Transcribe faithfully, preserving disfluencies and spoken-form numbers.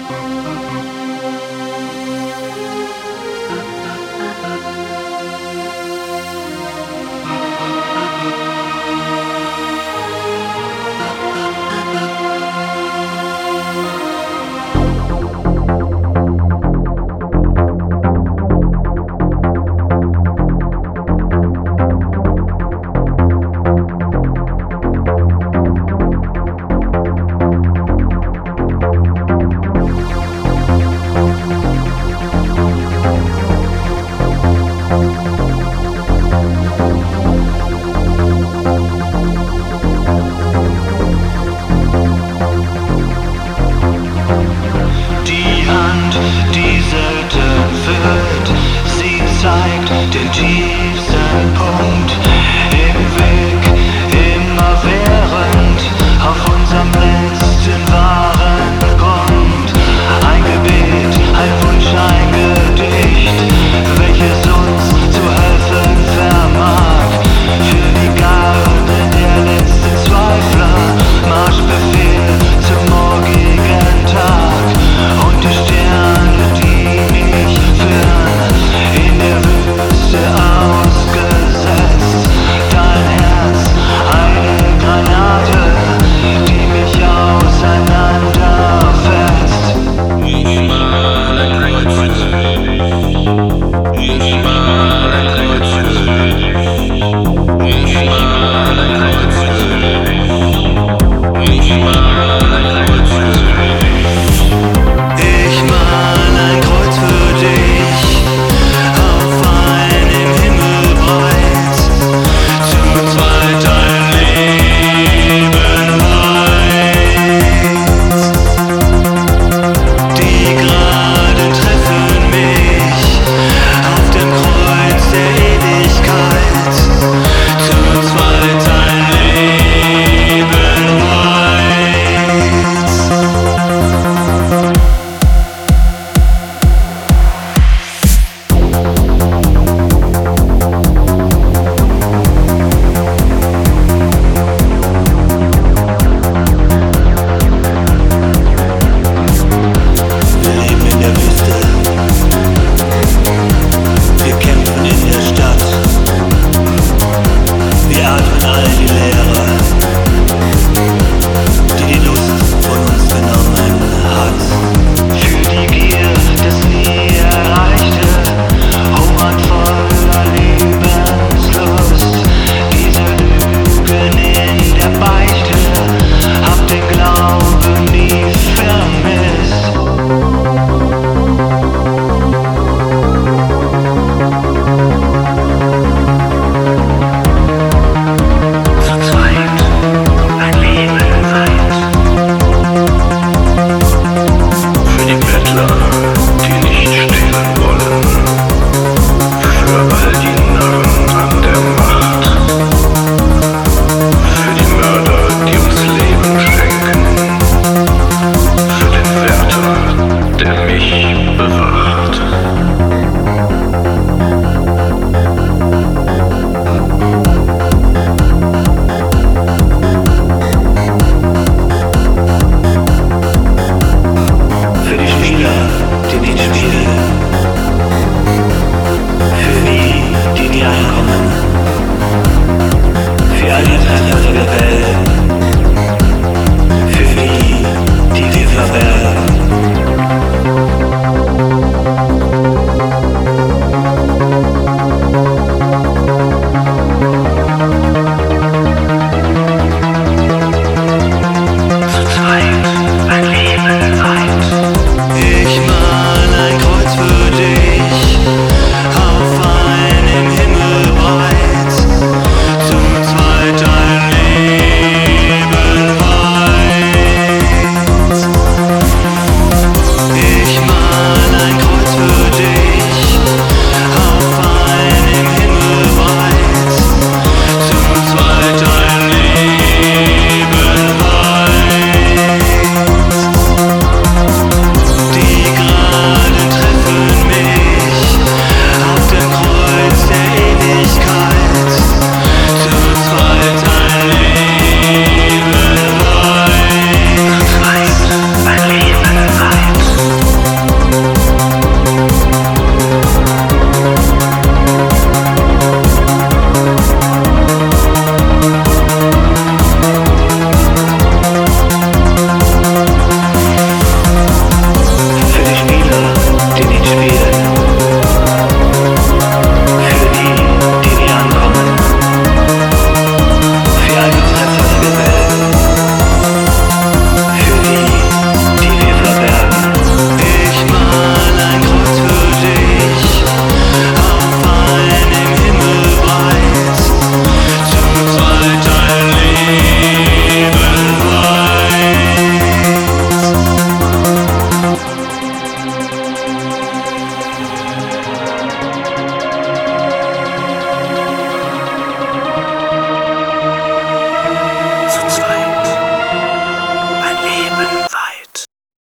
den tiefsten Punkt im Weg, immerwährend auf unserem letzten wahren Grund. Ein Gebet, ein Wunsch, ein Gedicht, welches uns zu helfen vermag. Für die Garde der letzten Zweifler, Marschbefehl zum morgigen Tag. Und die Sterne, die mich führen, in der Wüste ausgesetzt. Dein Herz, eine Granate, die mich auseinanderfetzt. Ich mal ein Kreuz für dich. Ich mal ein Kreuz für dich. Ich mal ein Kreuz für dich. Ich mal ein Kreuz für dich. Ich mal ein Kreuz für dich. Auf einem Himmel breit, zu zweit ein Leben weit. Die Graden treffen mich auf dem Kreuz der Ewigkeit, zu zweit ein Leben weit. Wir leben in der Wüste, wir kämpfen in der Stadt, wir atmen all die Leere, die die Lust von uns genommen hat. Für die Gier des nie Erreichte, Hunger voller Lebenslust, diese Lügen in der Beichte, hab den Glauben